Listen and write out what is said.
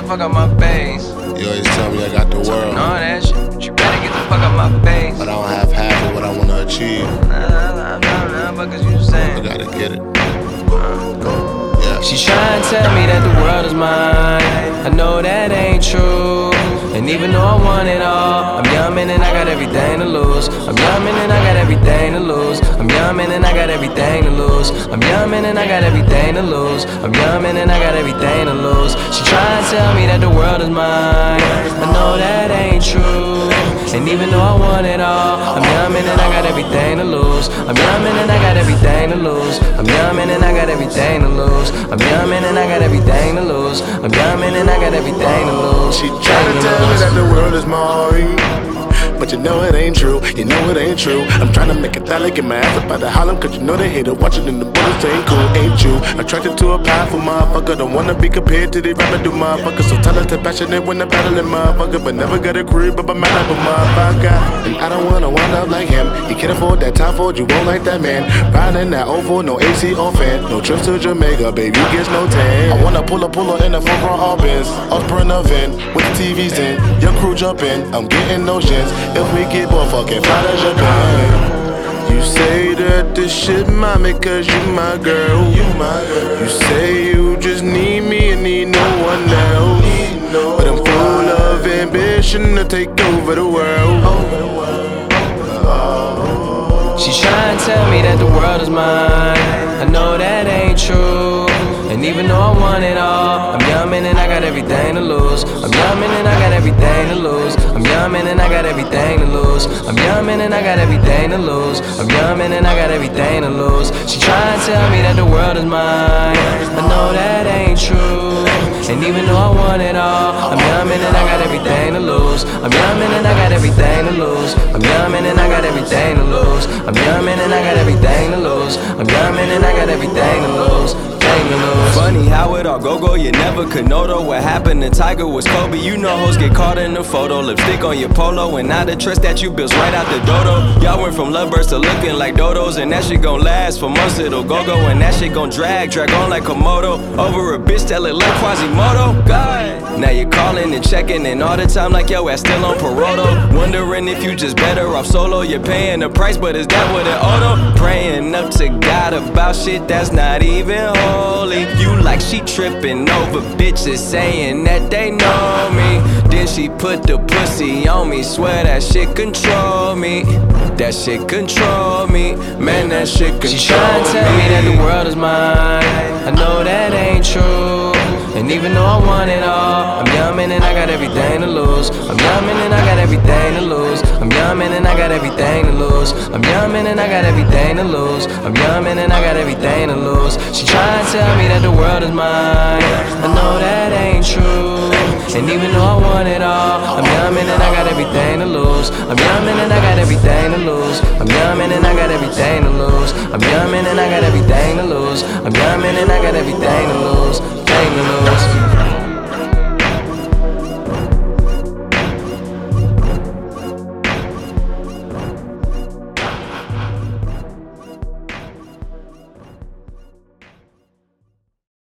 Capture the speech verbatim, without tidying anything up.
fuck out my face. You always tell me I got the world, All that shit, but you better get the fuck out my face. but I don't have half of what I wanna achieve. Nah, nah, nah, nah, nah, fuck is you I saying? gotta get it. She trying to tell me that the world is mine. I know that ain't true. And even though I want it all, I'm young and I got everything to lose. I'm young and I got everything to lose. I'm young and I got everything to lose. I'm young and I got everything to lose. I'm young and I got everything to lose. She trying to tell me that the world is mine. I know that ain't true. And even though I want it all, I'm young and I got everything to lose. I'm young and I got everything to lose. I'm young and I got everything to lose. I'm young and I got everything to lose. I'm young and I got everything to lose. She tryna tell me that the world is mine, but you know it ain't true, you know it ain't true. I'm tryna make a dollar, get my ass up out of Harlem, cause you know they hate it, watching and the bullets ain't cool, ain't you? Attracted to a powerful motherfucker, don't wanna be compared to the rapper do motherfucker. So talented, passionate when I'm battling motherfucker, but never got a career, but I'm mad up a motherfucker. And I don't wanna wind up like him, he can't afford that time for you won't like that man. Riding that oval, no A C or fan, no trips to Jamaica, baby, gets no tan. I wanna pull a puller in the front row all bins, Osprey event, with the T Vs in, your crew jump in, I'm getting no shins. If we get bored, fucking fly to Japan. You say that this shit mommy, cause you my girl. You my girl. You say you just need me and need no one else. But I'm full of ambition to take over the world. She trying to tell me that the world is mine. I know that ain't true. And even though I want it all, I'm young and I got everything to lose. I'm young and I got everything to lose. I'm young and I got everything to lose. I'm young and I got everything to lose. I'm young and I got everything to lose. She trying to tell me that the world is mine. I know that ain't true. And even though I want it all, I'm young and I got everything to lose. I'm young and I got everything to lose. I'm young and I got everything to lose. I'm young and I got everything to lose. I'm young and I got everything to lose. Funny how it all go-go, you never could know though. What happened to Tiger was Kobe. You know hoes get caught in the photo. Lipstick on your polo, and now the trust that you built right out the dodo. Y'all went from lovebirds to looking like dodos, and that shit gon' last for months, it'll go-go. And that shit gon' drag, drag on like Komodo. Over a bitch that look like Quasimodo. God, now you're calling and checking, and all the time like yo ass still on parole though. Wondering if you just better off solo. You're paying the price, but is that what it auto? Praying up to God about shit that's not even holy. You like she tripping over bitches saying that they know me. Then she put the pussy on me, swear that shit control me. That shit control me, man, that shit control me. She trying to tell me that the world is mine. I know that ain't true. And even though I want it all, I'm young and I got everything to lose. I'm young and I got everything to lose. I'm young and I got everything to lose. I'm young and I got everything to lose. I'm young and I got everything to lose. She trying to tell me that the world is mine. I know that ain't true. And even though I want it all, I'm young and I got everything to lose. I'm young and I got everything to lose. I'm young and I got everything to lose. I'm young and I got everything to lose. I'm young and I got everything to lose. Thing to lose.